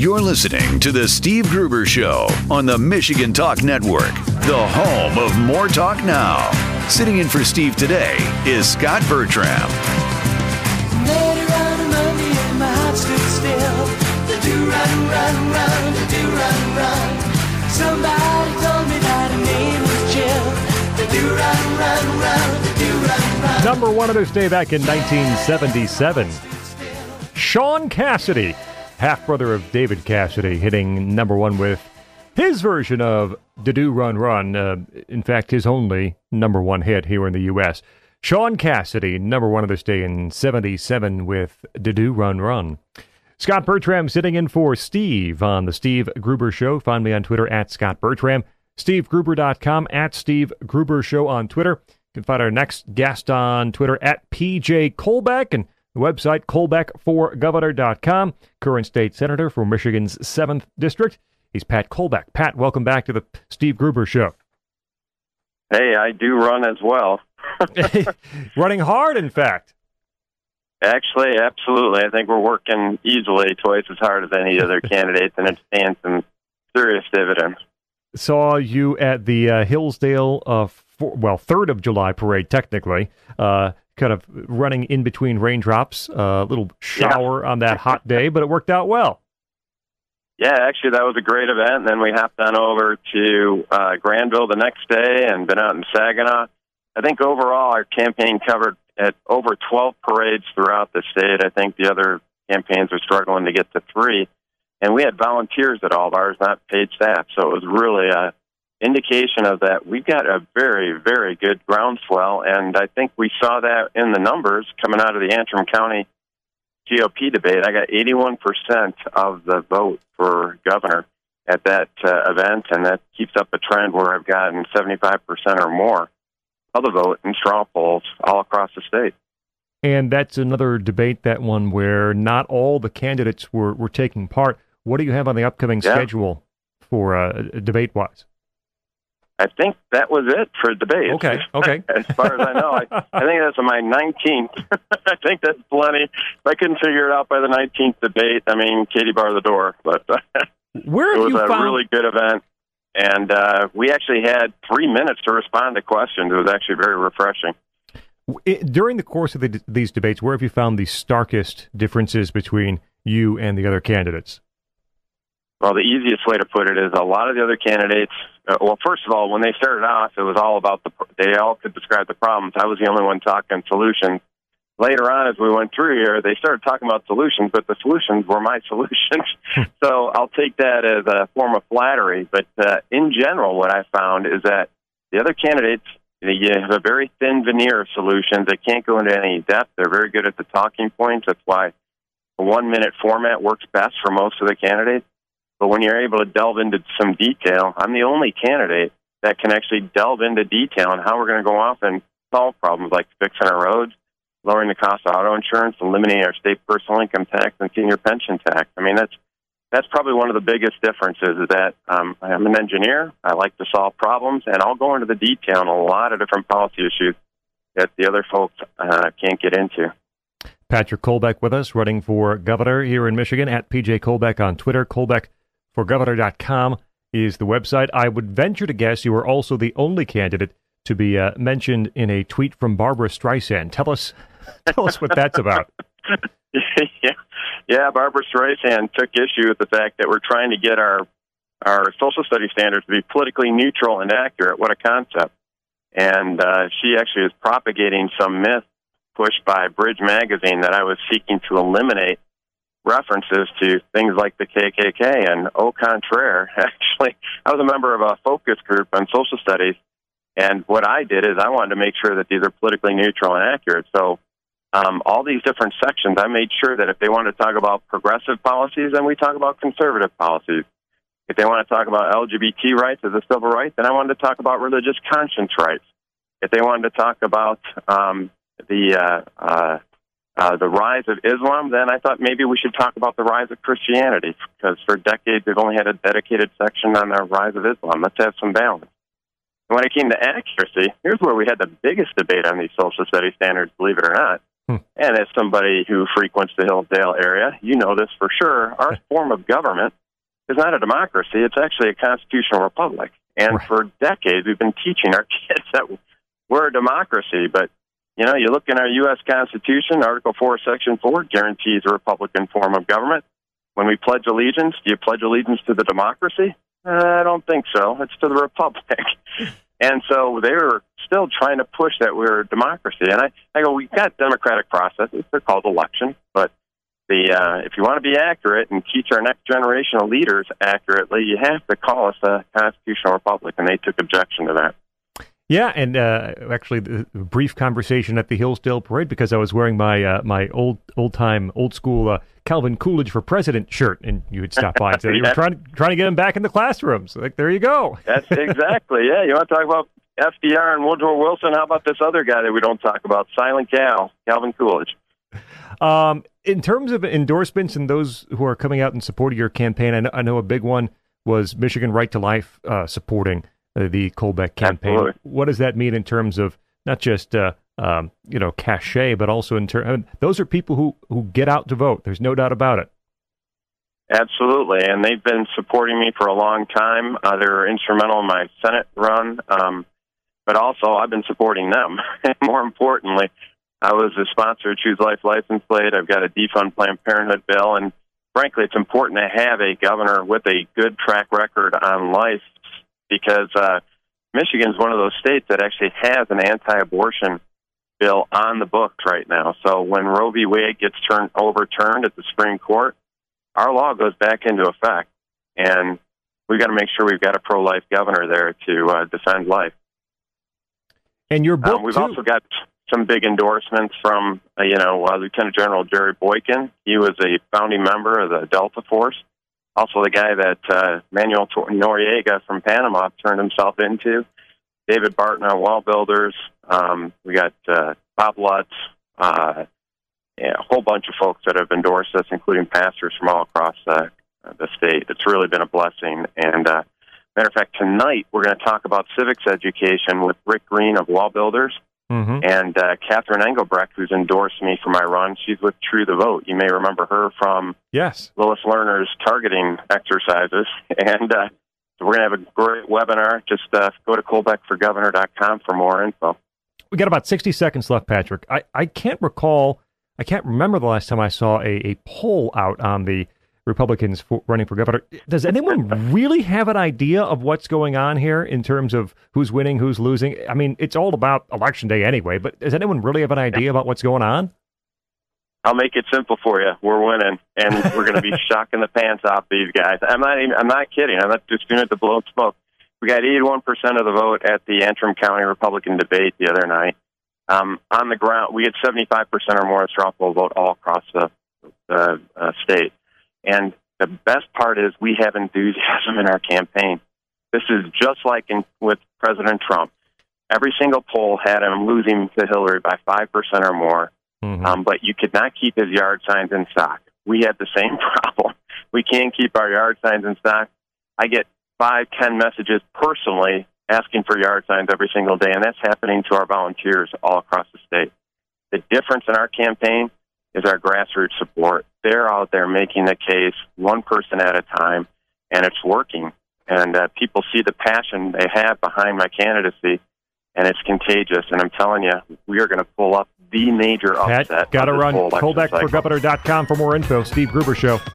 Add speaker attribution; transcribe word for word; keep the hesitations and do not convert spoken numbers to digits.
Speaker 1: You're listening to The Steve Gruber Show on the Michigan Talk Network, the home of More Talk Now. Sitting in for Steve today is Scott Bertram.
Speaker 2: Later on a Monday and my heart stood still. The do run, run, run, the do run, run. Somebody told me that her name was Jill. The do run, run, run, the do run, run.
Speaker 3: Number one of this day back in nineteen seventy-seven. Sean Cassidy, half-brother of David Cassidy, hitting number one with his version of Da-Do Run Run. Uh, in fact, his only number one hit here in the U S Sean Cassidy, number one of this day in seventy-seven with Da-Do Run Run. Scott Bertram sitting in for Steve on the Steve Gruber Show. Find me on Twitter at Scott Bertram. Steve Gruber dot com, at Steve Gruber Show on Twitter. You can find our next guest on Twitter at P J Kolbeck and the website kolbeck for governor dot com. Current state senator for Michigan's seventh District. He's Pat Kolbeck. Pat, welcome back to the Steve Gruber Show.
Speaker 4: Hey, I do run as well.
Speaker 3: Running hard, in fact.
Speaker 4: Actually, absolutely. I think we're working easily twice as hard as any other candidates, and it's paying some serious dividends.
Speaker 3: Saw you at the uh, Hillsdale, uh, for, well, third of July parade, technically. Uh, kind of running in between raindrops, a uh, little shower yeah. on that hot day, but it worked out well.
Speaker 4: Yeah, actually, that was a great event. And then we hopped on over to uh, Granville the next day and been out in Saginaw. I think overall our campaign covered at over twelve parades throughout the state. I think the other campaigns were struggling to get to three. And we had volunteers at all of ours, not paid staff. So it was really a indication of that. We've got a very, very good groundswell, and I think we saw that in the numbers coming out of the Antrim County G O P debate. I got eighty-one percent of the vote for governor at that uh, event, and that keeps up a trend where I've gotten seventy-five percent or more of the vote in straw polls all across the state.
Speaker 3: And that's another debate, that one, where not all the candidates were, were taking part. What do you have on the upcoming yeah. schedule for uh, debate-wise?
Speaker 4: I think that was it for debate.
Speaker 3: Okay, okay.
Speaker 4: As far as I know, I, I think that's my nineteenth. I think that's plenty. If I couldn't figure it out by the nineteenth debate, I mean, Katie bar the door. But
Speaker 3: Where
Speaker 4: it was
Speaker 3: you
Speaker 4: a
Speaker 3: found...
Speaker 4: really good event. And uh, we actually had three minutes to respond to questions. It was actually very refreshing.
Speaker 3: It, during the course of the, these debates, where have you found the starkest differences between you and the other candidates?
Speaker 4: Well, the easiest way to put it is a lot of the other candidates, uh, well, first of all, when they started off, it was all about the, they all could describe the problems. I was the only one talking solutions. Later on, as we went through here, they started talking about solutions, but the solutions were my solutions. So I'll take that as a form of flattery. But uh, in general, what I found is that the other candidates, you have a very thin veneer of solutions. They can't go into any depth. They're very good at the talking points. That's why a one-minute format works best for most of the candidates. But when you're able to delve into some detail, I'm the only candidate that can actually delve into detail on how we're going to go off and solve problems like fixing our roads, lowering the cost of auto insurance, eliminating our state personal income tax and senior pension tax. I mean, that's that's probably one of the biggest differences is that um, I'm an engineer. I like to solve problems, and I'll go into the detail on a lot of different policy issues that the other folks uh, can't get into.
Speaker 3: Patrick Kolbeck with us, running for governor here in Michigan, at P J Kolbeck on Twitter. kolbeck for governor dot com is the website. I would venture to guess you are also the only candidate to be uh, mentioned in a tweet from Barbara Streisand. Tell us, tell us what that's about.
Speaker 4: yeah. yeah, Barbara Streisand took issue with the fact that we're trying to get our our social studies standards to be politically neutral and accurate. What a concept! And uh, she actually is propagating some myth pushed by Bridge Magazine that I was seeking to eliminate references to things like the K K K, and au contraire, actually, I was a member of a focus group on social studies, and what I did is I wanted to make sure that these are politically neutral and accurate. So um, all these different sections, I made sure that if they want to talk about progressive policies, then we talk about conservative policies. If they want to talk about L G B T rights as a civil right, then I wanted to talk about religious conscience rights. If they wanted to talk about um, the uh, uh, Uh, the rise of Islam, then I thought maybe we should talk about the rise of Christianity, because for decades we've only had a dedicated section on the rise of Islam. Let's have some balance. And when it came to accuracy, here's where we had the biggest debate on these social studies standards, believe it or not. Hmm. And as somebody who frequents the Hillsdale area, you know this for sure. Our form of government is not a democracy. It's actually a constitutional republic. And right. for decades, we've been teaching our kids that we're a democracy. But, you know, you look in our U S Constitution, Article four, Section four guarantees a Republican form of government. When we pledge allegiance, do you pledge allegiance to the democracy? Uh, I don't think so. It's to the republic. And so they were still trying to push that we're a democracy. And I, I go, we've got democratic processes. They're called elections. But the uh, if you want to be accurate and teach our next generation of leaders accurately, you have to call us a constitutional republic. And they took objection to that.
Speaker 3: Yeah, and uh, actually, the brief conversation at the Hillsdale Parade because I was wearing my uh, my old old time old school uh, Calvin Coolidge for President shirt, and you had stopped by and said yeah. you were trying trying to get him back in the classrooms. Like, there you go.
Speaker 4: That's exactly yeah. You want to talk about F D R and Woodrow Wilson? How about this other guy that we don't talk about, Silent Cal, Calvin Coolidge?
Speaker 3: Um, in terms of endorsements and those who are coming out in support of your campaign, I know, I know a big one was Michigan Right to Life uh, supporting Uh, the Kolbeck campaign.
Speaker 4: Absolutely.
Speaker 3: What does that mean in terms of not just uh, um, you know cachet, but also in terms? I mean, those are people who, who get out to vote. There's no doubt about it.
Speaker 4: Absolutely, and they've been supporting me for a long time. Uh, they're instrumental in my Senate run, um, but also I've been supporting them. More importantly, I was a sponsor of Choose Life license plate. I've got a defund Planned Parenthood bill, and frankly, it's important to have a governor with a good track record on life. Because uh, Michigan's one of those states that actually has an anti-abortion bill on the books right now. So when Roe v. Wade gets turned overturned at the Supreme Court, our law goes back into effect, and we've got to make sure we've got a pro-life governor there to uh, defend life.
Speaker 3: And your book,
Speaker 4: um, we've
Speaker 3: too.
Speaker 4: also got some big endorsements from, uh, you know, uh, Lieutenant General Jerry Boykin. He was a founding member of the Delta Force. Also the guy that uh, Manuel Noriega from Panama turned himself into. David Barton on Wall Builders. Um, we got uh, Bob Lutz. Uh, yeah, a whole bunch of folks that have endorsed us, including pastors from all across uh, the state. It's really been a blessing. And uh, matter of fact, tonight we're going to talk about civics education with Rick Green of Wall Builders. Mm-hmm. And uh, Catherine Engelbrecht, who's endorsed me for my run, she's with True the Vote. You may remember her from
Speaker 3: yes.
Speaker 4: Lois Lerner's targeting exercises. And uh, so we're going to have a great webinar. Just uh, go to kolbeck for governor dot com for more info.
Speaker 3: We got about sixty seconds left, Patrick. I, I can't recall, I can't remember the last time I saw a, a poll out on the Republicans for running for governor. Does anyone really have an idea of what's going on here in terms of who's winning, who's losing? I mean, it's all about Election Day anyway, but does anyone really have an idea about what's going on?
Speaker 4: I'll make it simple for you. We're winning, and we're going to be shocking the pants off these guys. I'm not even, I'm not kidding. I'm not just doing it to blow smoke. We got eighty-one percent of the vote at the Antrim County Republican debate the other night. Um, on the ground, we had seventy-five percent or more straw poll vote all across the uh, uh, state. And the best part is we have enthusiasm in our campaign. This is just like in, with President Trump. Every single poll had him losing to Hillary by five percent or more, mm-hmm. um, but you could not keep his yard signs in stock. We had the same problem. We can't keep our yard signs in stock. I get five, ten messages personally asking for yard signs every single day, and that's happening to our volunteers all across the state. The difference in our campaign is our grassroots support. They're out there making the case one person at a time, and it's working. And uh, people see the passion they have behind my candidacy, and it's contagious. And I'm telling you, we are going to pull up the major upset.
Speaker 3: Got to run. kolbeck for governor dot com for more info. Steve Gruber Show.